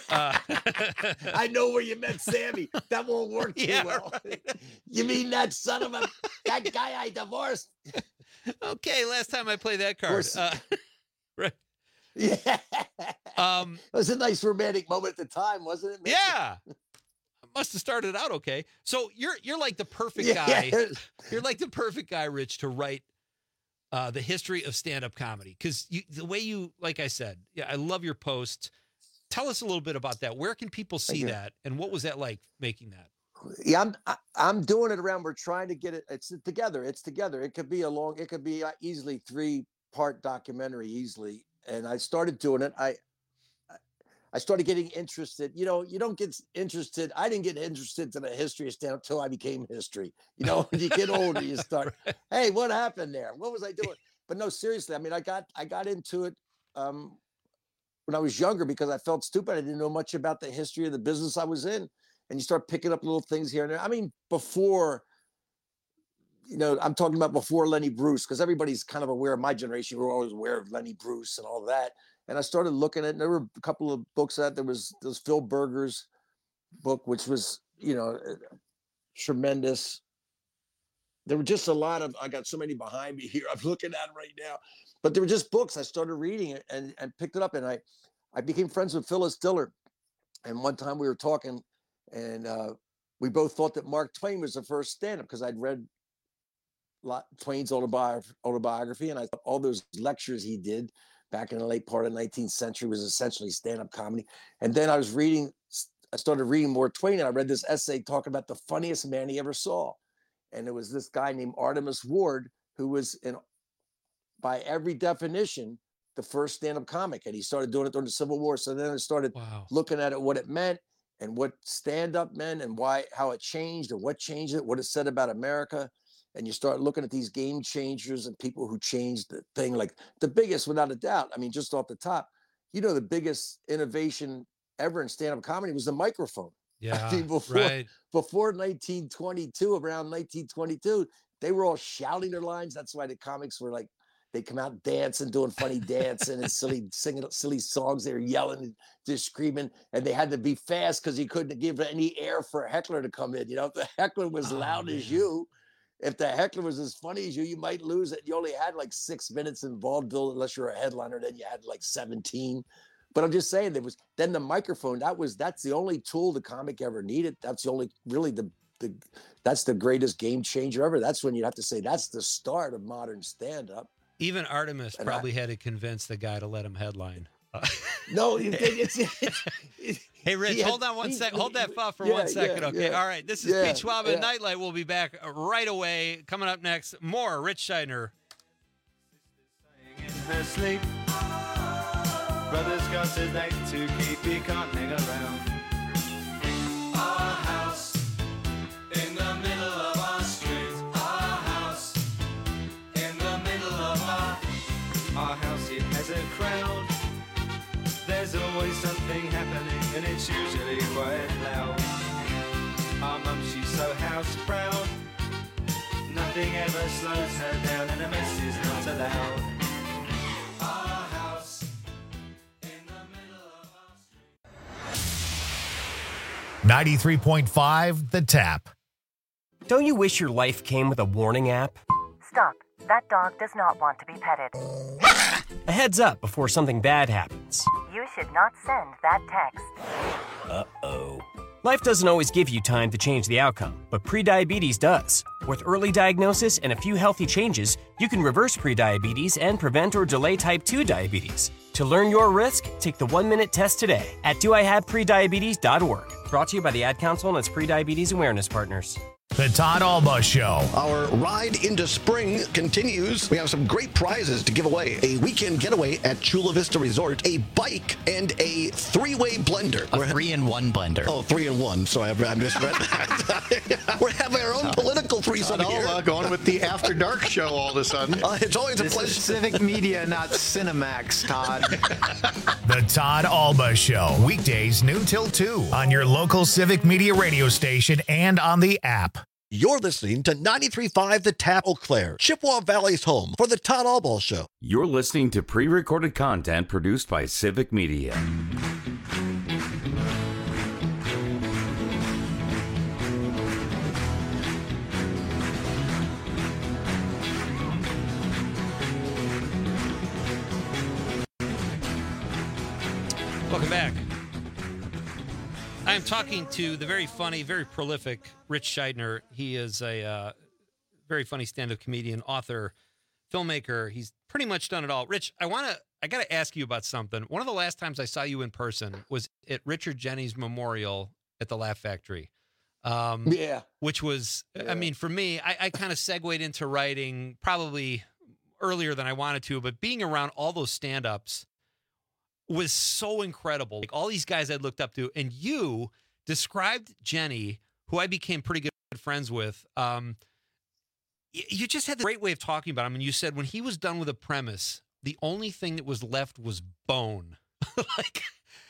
I know where you met Sammy. That won't work too well. Right. You mean that son of that guy I divorced? Okay, last time I played that card. Right. Yeah. It was a nice romantic moment at the time, wasn't it? Yeah. Must have started out okay. So you're like the perfect guy. You're like the perfect guy, Rich, to write the history of stand-up comedy, because the way you, like I said, I love your post. Tell us a little bit about that. Where can people see that, and what was that like making that? Yeah, I'm doing it around. We're trying to get it. It's together. It could be easily 3-part documentary easily. And I started doing it. I started getting interested. You know, you don't get interested. I didn't get interested in the history of stand-up until I became history. You know, when you get older, you start, hey, what happened there? What was I doing? But no, seriously, I mean, I got into it when I was younger because I felt stupid. I didn't know much about the history of the business I was in. And you start picking up little things here and there. I mean, before, you know, I'm talking about before Lenny Bruce, because everybody's kind of aware of my generation. We're always aware of Lenny Bruce and all that. And I started looking at, and there were a couple of books out there. Was Phil Berger's book, which was, you know, tremendous. There were just a lot of, I got so many behind me here. I'm looking at them right now, but there were just books. I started reading it and picked it up, and I became friends with Phyllis Diller. And one time we were talking, and we both thought that Mark Twain was the first stand-up, because I'd read Twain's autobiography, and I thought all those lectures he did back in the late part of the 19th century was essentially stand-up comedy. And then I started reading more Twain, and I read this essay talking about the funniest man he ever saw. And it was this guy named Artemus Ward, who was, by every definition, the first stand-up comic. And he started doing it during the Civil War. So then I started looking at it, what it meant, and what stand-up meant, and how it changed, and what changed it, what it said about America. And you start looking at these game changers and people who changed the thing. Like the biggest, without a doubt, I mean, just off the top, you know, the biggest innovation ever in stand-up comedy was the microphone. Yeah, I mean, before 1922, around 1922, they were all shouting their lines. That's why the comics were like, they come out dancing, doing funny dancing and singing silly songs. They were yelling and just screaming, and they had to be fast because you couldn't give any air for a heckler to come in. You know, if the heckler was loud as you, if the heckler was as funny as you might lose it. You only had like 6 minutes in vaudeville, unless you're a headliner. Then you had like 17. But I'm just saying, then the microphone. That's the only tool the comic ever needed. That's the only really that's the greatest game changer ever. That's when you have to say that's the start of modern stand-up. Even Artemis probably had to convince the guy to let him headline. No, hey, Rich, hold on one second. Hold that thought for 1 second, okay? All right, this is Pete Schwab and Nightlight. We'll be back right away. Coming up next, more Rich Scheidner. In her sleep, brother's got a date to keep, he can't hang around. Our house in the middle of our street. Our house in the middle of our house, it has a crowd. There's always something happening, and it's usually quite loud. Our mum, she's so house proud. Nothing ever slows her down, and a mess is not allowed. 93.5 The Tap. Don't you wish your life came with a warning app? Stop. That dog does not want to be petted. A heads up before something bad happens. You should not send that text. Uh-oh. Life doesn't always give you time to change the outcome, but prediabetes does. With early diagnosis and a few healthy changes, you can reverse prediabetes and prevent or delay type 2 diabetes. To learn your risk, take the 1-minute test today at doihaveprediabetes.org. Brought to you by the Ad Council and its prediabetes awareness partners. The Todd Alba Show. Our ride into spring continues. We have some great prizes to give away. A weekend getaway at Chula Vista Resort, a bike, and a 3-way blender. A 3-in-1 blender. Oh, 3-in-1, so I misread that. We're having our own political threesome here. Going with the After Dark show all of a sudden. It's always a pleasure. This is Civic Media, not Cinemax, Todd. The Todd Alba Show. Weekdays noon till 2 on your local Civic Media radio station and on the app. You're listening to 93.5 The Tap, Eau Claire, Chippewa Valley's home for the Todd Alba Show. You're listening to pre-recorded content produced by Civic Media. Welcome back. I'm talking to the very funny, very prolific Rich Scheidner. He is a very funny stand-up comedian, author, filmmaker. He's pretty much done it all. Rich, I got to ask you about something. One of the last times I saw you in person was at Richard Jeni's memorial at the Laugh Factory. Yeah. Which was, I mean, for me, I kind of segued into writing probably earlier than I wanted to, but being around all those stand-ups was so incredible. Like all these guys I'd looked up to, and you described Jeni, who I became pretty good friends with. You just had the great way of talking about him. And you said when he was done with a premise, the only thing that was left was bone. Like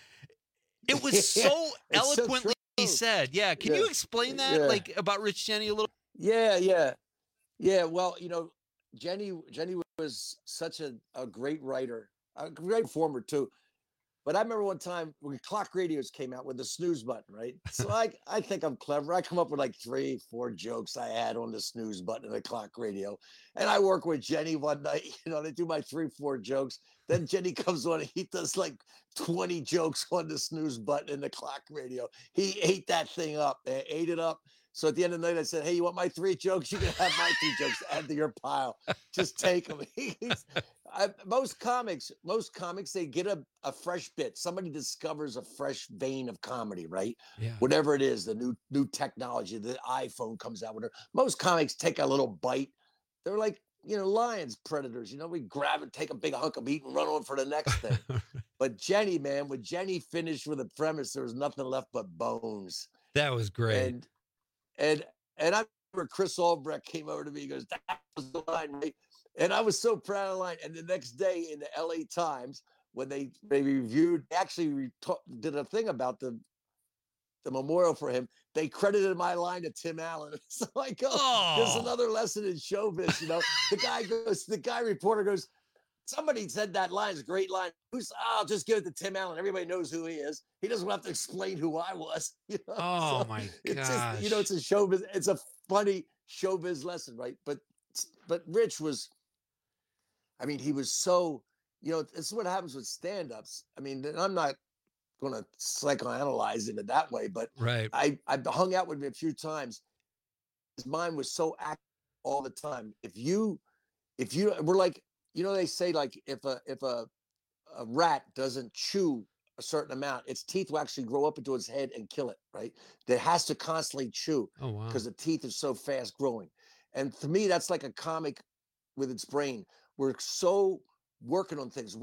it was so eloquently said. Yeah. Can you explain that? Like about Rich Jeni a little? Yeah. Well, Jeni was such a great writer, a great performer too. But I remember one time when clock radios came out with the snooze button, right? So I think I'm clever. I come up with like 3-4 jokes I add on the snooze button of the clock radio. And I work with Jeni one night, they do my 3-4 jokes. Then Jeni comes on and he does like 20 jokes on the snooze button in the clock radio. He ate that thing up. They ate it up. So at the end of the night, I said, hey, you want my 3 jokes? You can have my 3 jokes. Add to your pile. Just take them. Most comics, they get a fresh bit. Somebody discovers a fresh vein of comedy, right? Yeah. Whatever it is, the new technology, the iPhone comes out. Whatever. Most comics take a little bite. They're like, lions, predators. We grab it, take a big hunk of meat and run on for the next thing. But Jeni, man, when Jeni finished with a premise, there was nothing left but bones. That was great. And I remember Chris Albrecht came over to me. He goes, that was the line, right? And I was so proud of the line. And the next day in the LA Times, when they reviewed, actually did a thing about the memorial for him. They credited my line to Tim Allen. So I go, there's another lesson in showbiz. The guy reporter goes, somebody said that line is a great line. I'll just give it to Tim Allen. Everybody knows who he is. He doesn't have to explain who I was. Oh my gosh. It's a showbiz. It's a funny showbiz lesson, right? But Rich was, he was so, this is what happens with stand-ups. I'm not going to psychoanalyze it that way, but right. I hung out with him a few times. His mind was so active all the time. If you we're like, they say like if a rat doesn't chew a certain amount, its teeth will actually grow up into its head and kill it, right? That has to constantly chew because the teeth are so fast growing. And for me, that's like a comic with its brain. We're so working on things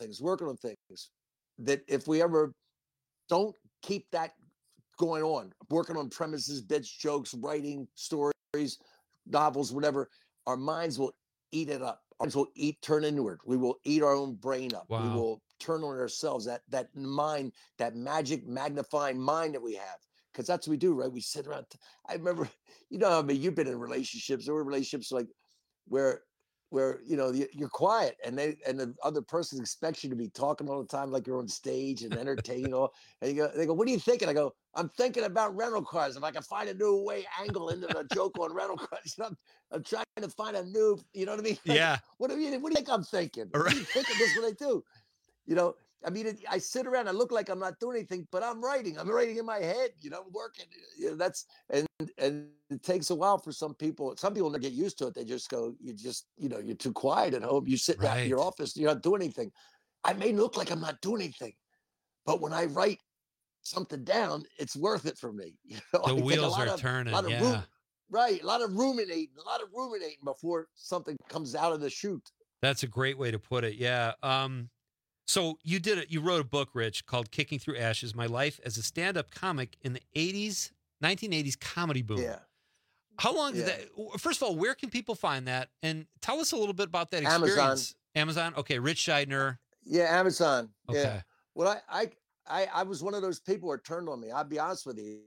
that if we ever don't keep that going on, working on premises, bits, jokes, writing, stories, novels, whatever, our minds will eat it up. Our minds will turn inward. We will eat our own brain up. Wow. We will turn on ourselves, that mind, that magic magnifying mind that we have. Because that's what we do, right? We sit around. I remember, you've been in relationships. There were relationships like where where you're quiet, and the other person expects you to be talking all the time like you're on stage and entertaining all. And they go, "What are you thinking?" I go, "I'm thinking about rental cars. If I can find a new angle into the joke on rental cars, I'm trying to find a new, you know what I mean? Like, yeah. What do you think I'm thinking? What are you thinking? This is what I do. I mean, I sit around. I look like I'm not doing anything, but I'm writing. I'm writing in my head. Working. And it takes a while for some people. Some people don't get used to it. They just go, you're too quiet at home. You sit in your office. You're not doing anything. I may look like I'm not doing anything, but when I write something down, it's worth it for me. The wheels are turning. Yeah. Right. A lot of ruminating before something comes out of the chute. That's a great way to put it. Yeah. So you did it. You wrote a book, Rich, called Kicking Through Ashes, My Life as a Stand-Up Comic in the 1980s Comedy Boom. Yeah. How long did that, first of all, where can people find that? And tell us a little bit about that experience. Amazon? Okay. Rich Scheidner. Yeah. Amazon. Okay. Yeah. Well, I was one of those people who turned on me. I'll be honest with you,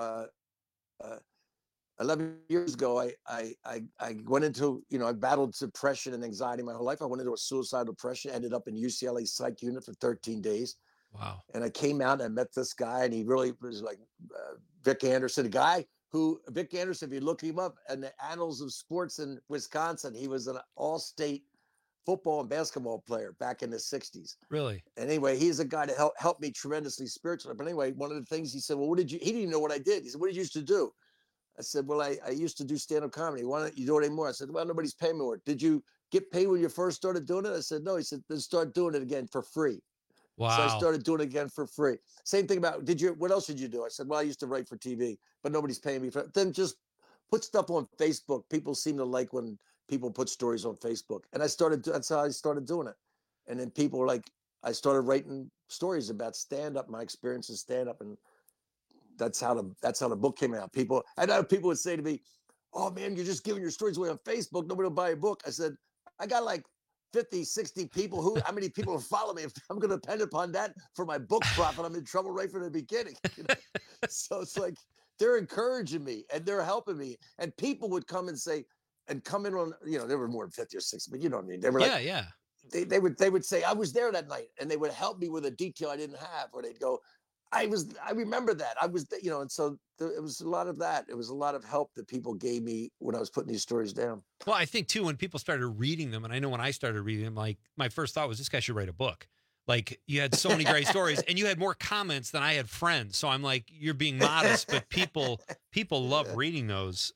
11 years ago, I went into, I battled depression and anxiety my whole life. I went into a suicidal depression, ended up in UCLA psych unit for 13 days. Wow. And I came out and I met this guy, and he really was like Vic Anderson, a guy who, Vic Anderson, if you look him up in the annals of sports in Wisconsin, he was an all-state football and basketball player back in the 60s. Really? Anyway, he's a guy that helped me tremendously spiritually. But anyway, one of the things he said, well, he didn't even know what I did. He said, what did you used to do? I said, well, I used to do stand-up comedy. Why don't you do it anymore? I said, well, nobody's paying me more. Did you get paid when you first started doing it? I said, no. He said, then start doing it again for free. Wow. So I started doing it again for free. Same thing about, what else did you do? I said, well, I used to write for TV, but nobody's paying me for it. Then just put stuff on Facebook. People seem to like when people put stories on Facebook. And that's how I started doing it. And then people were like, I started writing stories about stand-up, my experience in stand-up, and that's how the book came out. I know people would say to me, oh man, you're just giving your stories away on Facebook. Nobody will buy a book. I said, I got like 50, 60 people. How many people will follow me? If I'm going to depend upon that for my book profit, I'm in trouble right from the beginning. So it's like, they're encouraging me and they're helping me. And people would come and say, and come in on, there were more than 50 or 60, but you know what I mean? They were like, yeah. They would say, I was there that night, and they would help me with a detail I didn't have, or they'd go, I remember that. I was, and so it was a lot of that. It was a lot of help that people gave me when I was putting these stories down. Well, I think too, when people started reading them, and I know when I started reading them, like my first thought was, this guy should write a book. Like, you had so many great stories, and you had more comments than I had friends. So I'm like, you're being modest, but people love reading those.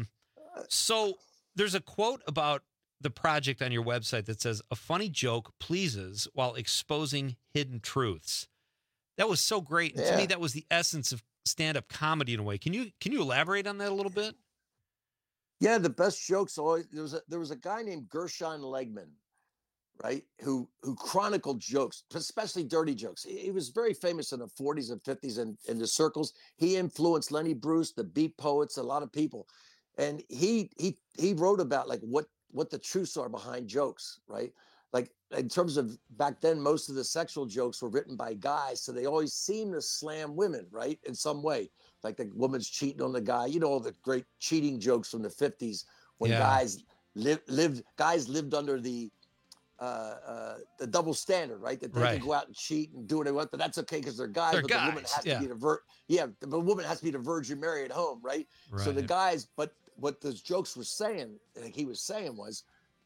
So there's a quote about the project on your website that says, a funny joke pleases while exposing hidden truths. That was so great. And to me, that was the essence of stand-up comedy in a way. Can you elaborate on that a little bit? Yeah, the best jokes always, there was a guy named Gershon Legman, right, who chronicled jokes, especially dirty jokes. He was very famous in the 40s and 50s in the circles. He influenced Lenny Bruce, the Beat Poets, a lot of people. And he wrote about like what the truths are behind jokes, right? Like, in terms of back then, most of the sexual jokes were written by guys, so they always seem to slam women, right, in some way. Like the woman's cheating on the guy. All the great cheating jokes from the 50s when guys lived under the double standard, right? That they can go out and cheat and do what they want, but that's okay because they're guys. The woman has to be the woman has to be the Virgin Mary at home, right? So the guys, but what those jokes were saying, like he was saying was,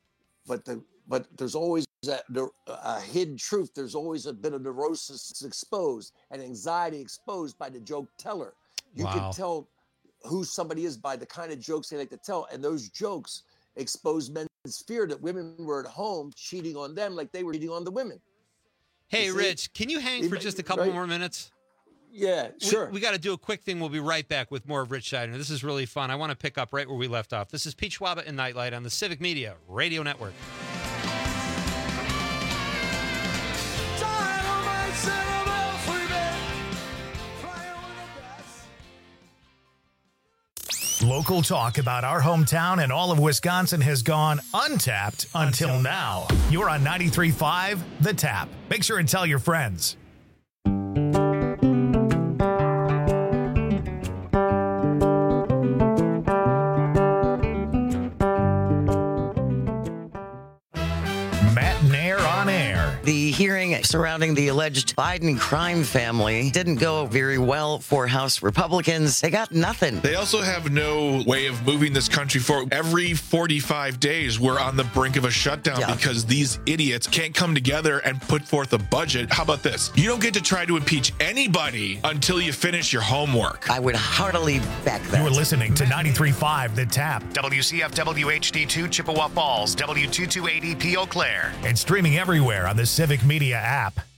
but there's always a hidden truth. There's always a bit of neurosis exposed and anxiety exposed by the joke teller. You can tell who somebody is by the kind of jokes they like to tell. And those jokes expose men's fear that women were at home cheating on them like they were cheating on the women. Hey, Rich, can you hang for just a couple more minutes? Yeah, sure. We got to do a quick thing. We'll be right back with more of Rich Scheidner. This is really fun. I want to pick up right where we left off. This is Pete Schwaba and Nightlight on the Civic Media Radio Network. Local talk about our hometown and all of Wisconsin has gone untapped until now. You're on 93.5 The Tap. Make sure and tell your friends. The hearing surrounding the alleged Biden crime family didn't go very well for House Republicans. They got nothing. They also have no way of moving this country forward. Every 45 days, we're on the brink of a shutdown because these idiots can't come together and put forth a budget. How about this? You don't get to try to impeach anybody until you finish your homework. I would heartily back that. You are listening to 93.5 The Tap, WCFW HD2 Chippewa Falls, W228EP Eau Claire, and streaming everywhere on the Civic Media app.